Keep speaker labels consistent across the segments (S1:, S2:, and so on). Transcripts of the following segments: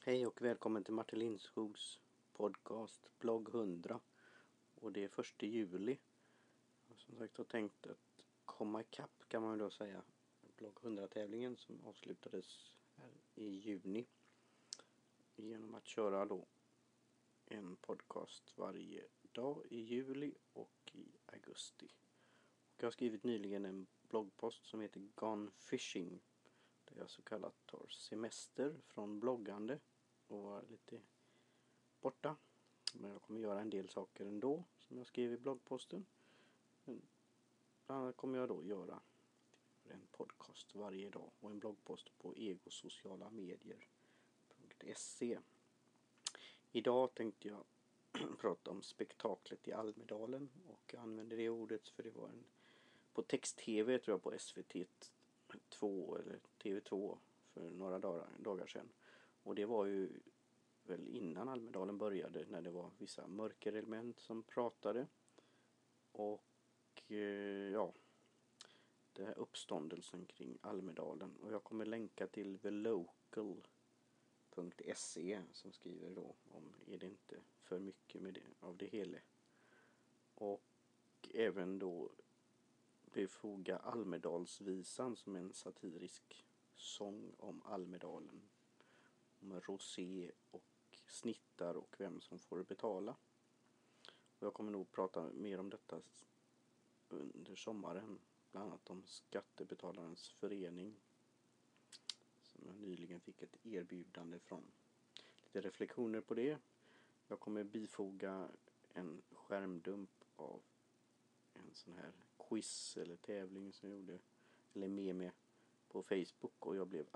S1: Hej och välkommen till Martin Lindskogs podcast Blogg 100. Och det är 1 juli. Som sagt, jag har tänkt att komma ikapp, kan man då säga, Blogg 100-tävlingen som avslutades här i juni. Genom att köra då en podcast varje dag i juli och i augusti. Och jag har skrivit nyligen en bloggpost som heter Gone Fishing. Där jag så kallat tar semester från bloggande och var lite borta. Men jag kommer göra en del saker ändå som jag skrev i bloggposten. Men bland annat kommer jag då göra en podcast varje dag och en bloggpost på egosocialamedier.se. Idag tänkte jag prata om spektaklet i Almedalen, och jag använder det ordet för det var på text-tv, tror jag, på SVT2 eller TV2 för några dagar sedan. Och det var ju väl innan Almedalen började, när det var vissa mörkerelement som pratade. Och det här uppståndelsen kring Almedalen. Och jag kommer länka till thelocal.se som skriver då om är det inte för mycket med det, av det hela. Och även då befoga Almedalsvisan som en satirisk sång om Almedalen. Om rosé och snittar och vem som får betala. Och jag kommer nog prata mer om detta under sommaren. Bland annat om Skattebetalarens förening. Som jag nyligen fick ett erbjudande från. Lite reflektioner på det. Jag kommer bifoga en skärmdump av en sån här quiz eller tävling som jag gjorde. Eller med på Facebook, och jag blev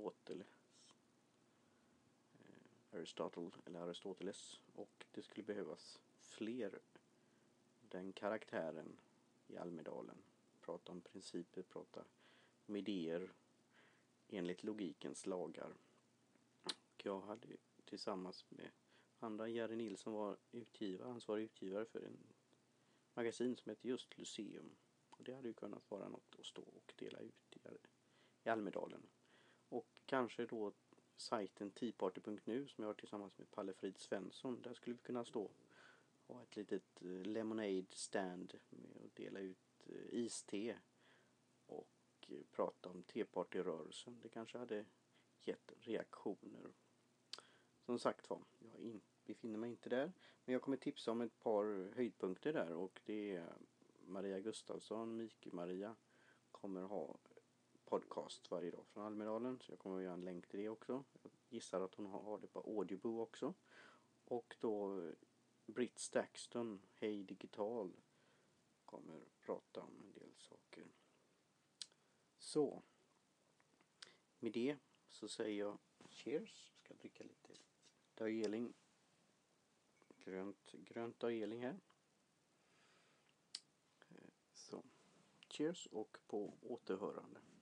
S1: Aristoteles, och det skulle behövas fler den karaktären i Almedalen. Prata om principer, prata om idéer enligt logikens lagar. Och jag hade tillsammans med andra, Jerry Nilsson var ansvarig utgivare för en magasin som heter just Lyceum. Och det hade ju kunnat vara något att stå och dela ut i Almedalen. Och kanske då sajten teaparty.nu som jag har tillsammans med Palle Frid Svensson. Där skulle vi kunna ha ett litet lemonade stand med att dela ut iste och prata om tepartyrörelsen. Det kanske hade gett reaktioner. Som sagt var, jag befinner mig inte där. Men jag kommer tipsa om ett par höjdpunkter där, och det är Maria Gustafsson, Miki-Maria, kommer ha podcast varje dag från Almedalen. Så jag kommer att göra en länk till det också. Jag gissar att hon har det på Audible också. Och då Britt Stakston, Hej Digital, kommer prata om en del saker. Så, med det så säger jag cheers. Ska dricka lite Darjeeling. Grönt Darjeeling här. Så, cheers och på återhörande.